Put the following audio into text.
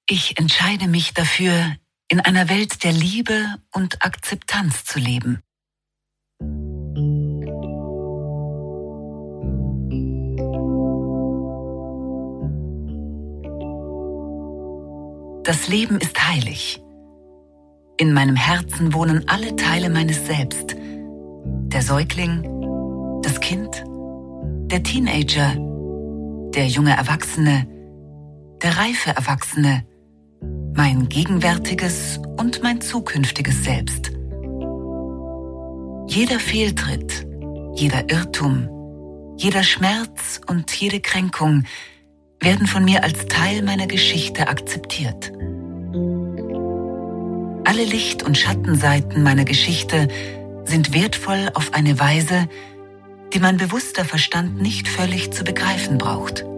Ich entscheide mich dafür, in einer Welt der Liebe und Akzeptanz zu leben. Das Leben ist heilig. In meinem Herzen wohnen alle Teile meines Selbst. Der Säugling, das Kind, der Teenager, der junge Erwachsene, der reife Erwachsene, mein gegenwärtiges und mein zukünftiges Selbst. Jeder Fehltritt, jeder Irrtum, jeder Schmerz und jede Kränkung werden von mir als Teil meiner Geschichte akzeptiert. Alle Licht- und Schattenseiten meiner Geschichte sind wertvoll auf eine Weise, die mein bewusster Verstand nicht völlig zu begreifen braucht.